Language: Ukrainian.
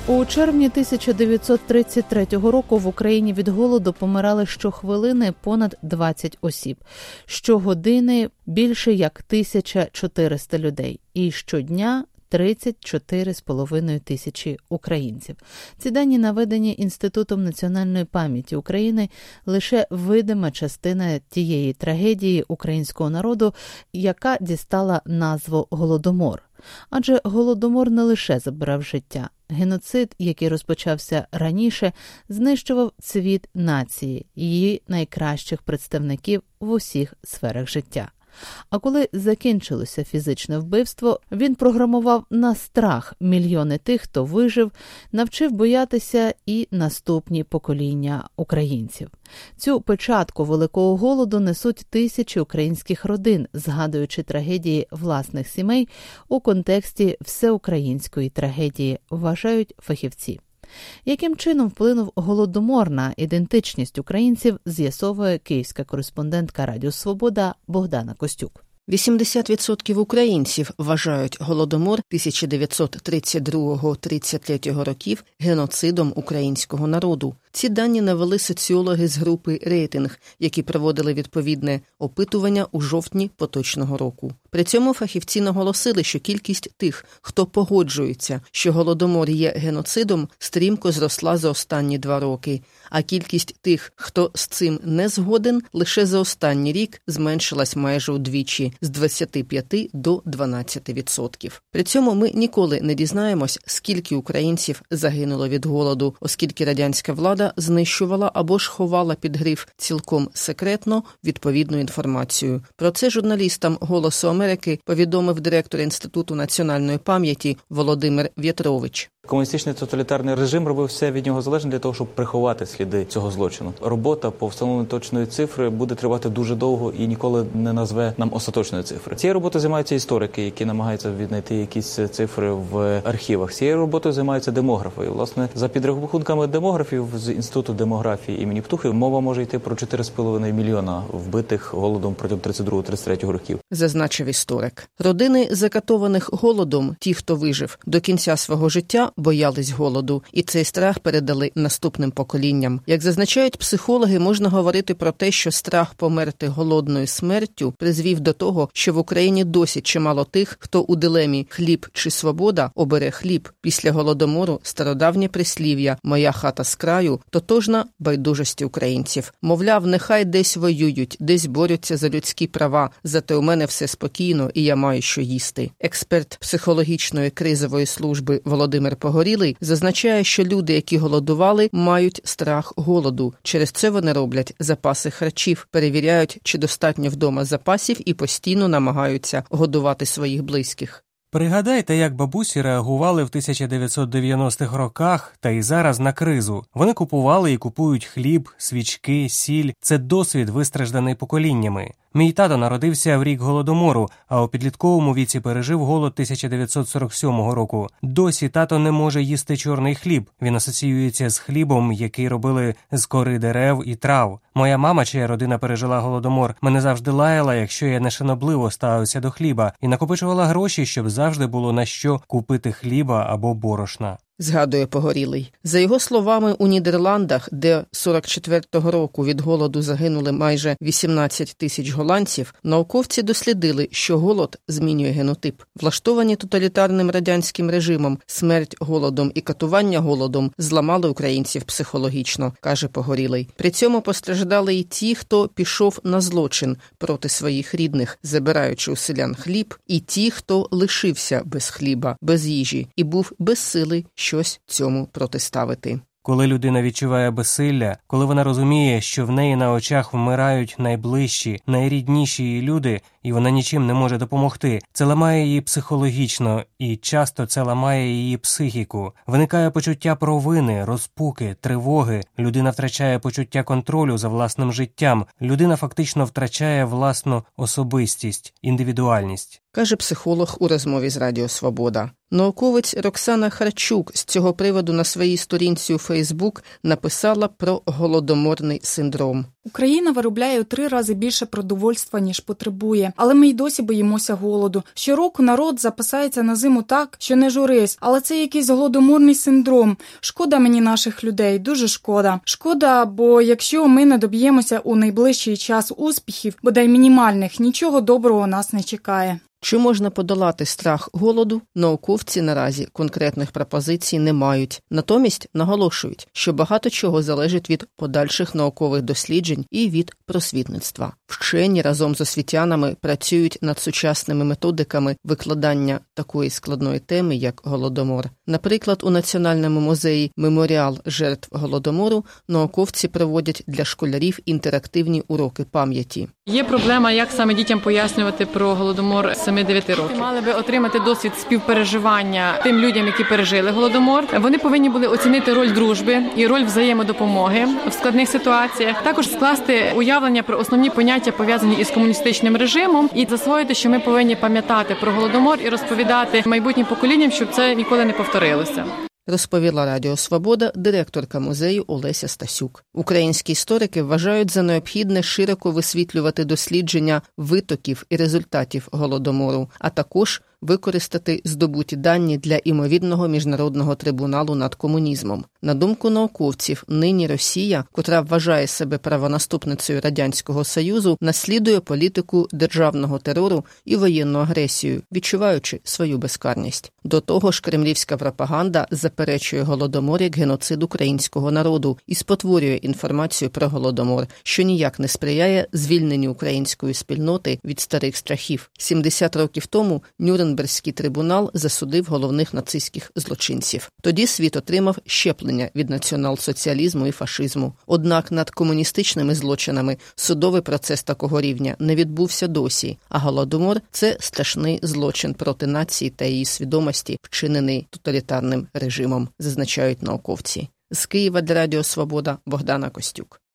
У червні 1933 року в Україні від голоду помирали щохвилини понад 20 осіб. Щогодини більше як 1400 людей. І щодня 34,5 тисячі українців. Ці дані наведені Інститутом національної пам'яті України лише видима частина тієї трагедії українського народу, яка дістала назву Голодомор. Адже Голодомор не лише забирав життя. Геноцид, який розпочався раніше, знищував цвіт нації, її найкращих представників в усіх сферах життя. А коли закінчилося фізичне вбивство, він програмував на страх мільйони тих, хто вижив, навчив боятися і наступні покоління українців. Цю печатку Великого голоду несуть тисячі українських родин, згадуючи трагедії власних сімей у контексті всеукраїнської трагедії, вважають фахівці. Яким чином вплинув Голодомор на ідентичність українців, з'ясовує київська кореспондентка Радіо Свобода Богдана Костюк. 80% українців вважають Голодомор 1932-33 років геноцидом українського народу. Ці дані навели соціологи з групи «Рейтинг», які проводили відповідне опитування у жовтні поточного року. При цьому фахівці наголосили, що кількість тих, хто погоджується, що Голодомор є геноцидом, стрімко зросла за останні 2 роки, а кількість тих, хто з цим не згоден, лише за останній рік зменшилась майже удвічі – з 25 до 12%. При цьому ми ніколи не дізнаємось, скільки українців загинуло від голоду, оскільки радянська влада знищувала або ж ховала під гриф «цілком секретно» відповідну інформацію. Про це журналістам «Голосу Америки» повідомив директор Інституту національної пам'яті Володимир В'ятрович. Комуністичний тоталітарний режим робив все від нього залежне для того, щоб приховати сліди цього злочину. Робота по встановленню точної цифри буде тривати дуже довго і ніколи не назве нам остаточної цифри. Цією роботою займаються історики, які намагаються віднайти якісь цифри в архівах. Цією роботою займаються демографи. І, власне, за підрахунками демографів з Інституту демографії імені Птухи, мова може йти про 4,5 мільйона вбитих голодом протягом 32-33 років. Зазначив історик. Родини закатованих голодом, ті, хто вижив, до кінця свого життя боялись голоду, і цей страх передали наступним поколінням. Як зазначають психологи, можна говорити про те, що страх померти голодною смертю призвів до того, що в Україні досі чимало тих, хто у дилемі «хліб чи свобода» обере хліб. Після Голодомору стародавнє прислів'я «моя хата з краю» тотожна байдужості українців. Мовляв, нехай десь воюють, десь борються за людські права, зате у мене все спокійно і я маю що їсти. Експерт психологічної кризової служби Володимир Погорілий зазначає, що люди, які голодували, мають страх голоду. Через це вони роблять запаси харчів, перевіряють, чи достатньо вдома запасів і постійно намагаються годувати своїх близьких. Пригадайте, як бабусі реагували в 1990-х роках та й зараз на кризу. Вони купували і купують хліб, свічки, сіль. Це досвід, вистражданий поколіннями. Мій тато народився в рік Голодомору, а у підлітковому віці пережив голод 1947 року. Досі тато не може їсти чорний хліб. Він асоціюється з хлібом, який робили з кори дерев і трав. Моя мама, чия родина пережила Голодомор, мене завжди лаяла, якщо я нешанобливо ставився до хліба, і накопичувала гроші, щоб завжди було на що купити хліба або борошна. Згадує Погорілий. За його словами, у Нідерландах, де 44-го року від голоду загинули майже 18 тисяч голландців, науковці дослідили, що голод змінює генотип. Влаштовані тоталітарним радянським режимом, смерть голодом і катування голодом зламали українців психологічно, каже Погорілий. При цьому постраждали і ті, хто пішов на злочин проти своїх рідних, забираючи у селян хліб, і ті, хто лишився без хліба, без їжі і був без сили щось цьому протиставити. Коли людина відчуває безсилля, коли вона розуміє, що в неї на очах вмирають найближчі, найрідніші її люди, і вона нічим не може допомогти, це ламає її психологічно, і часто це ламає її психіку. Виникає почуття провини, розпуки, тривоги. Людина втрачає почуття контролю за власним життям. Людина фактично втрачає власну особистість, індивідуальність. Каже психолог у розмові з Радіо Свобода. Науковець Роксана Харчук з цього приводу на своїй сторінці у Фейсбук написала про голодоморний синдром. Україна виробляє у 3 рази більше продовольства, ніж потребує. Але ми й досі боїмося голоду. Щороку народ запасається на зиму так, що не журись. Але це якийсь голодоморний синдром. Шкода мені наших людей, дуже шкода. Шкода, бо якщо ми не доб'ємося у найближчий час успіхів, бодай мінімальних, нічого доброго нас не чекає. Чи можна подолати страх голоду, науковці наразі конкретних пропозицій не мають. Натомість наголошують, що багато чого залежить від подальших наукових досліджень і від просвітництва. Вчені разом з освітянами працюють над сучасними методиками викладання такої складної теми, як Голодомор. Наприклад, у Національному музеї «Меморіал жертв Голодомору» науковці проводять для школярів інтерактивні уроки пам'яті. Є проблема, як саме дітям пояснювати про Голодомор 7-9 років. Мали би отримати досвід співпереживання тим людям, які пережили Голодомор. Вони повинні були оцінити роль дружби і роль взаємодопомоги в складних ситуаціях. Також скласти уявлення про основні поняття, пов'язані із комуністичним режимом, і засвоїти, що ми повинні пам'ятати про Голодомор і розповідати майбутнім поколінням, щоб це ніколи не повторилося. Розповіла Радіо Свобода директорка музею Олеся Стасюк. Українські історики вважають за необхідне широко висвітлювати дослідження витоків і результатів Голодомору, а також використати здобуті дані для імовірного міжнародного трибуналу над комунізмом. На думку науковців, нині Росія, котра вважає себе правонаступницею Радянського Союзу, наслідує політику державного терору і воєнну агресію, відчуваючи свою безкарність. До того ж, кремлівська пропаганда заперечує Голодомор як геноцид українського народу і спотворює інформацію про Голодомор, що ніяк не сприяє звільненню української спільноти від старих страхів. 70 років тому Нюрнберзький трибунал засудив головних нацистських злочинців. Тоді світ отримав щеплення від націонал-соціалізму і фашизму. Однак над комуністичними злочинами судовий процес такого рівня не відбувся досі, а Голодомор – це страшний злочин проти нації та її свідомості, вчинений тоталітарним режимом, зазначають науковці. З Києва для Радіо Свобода Богдана Костюк.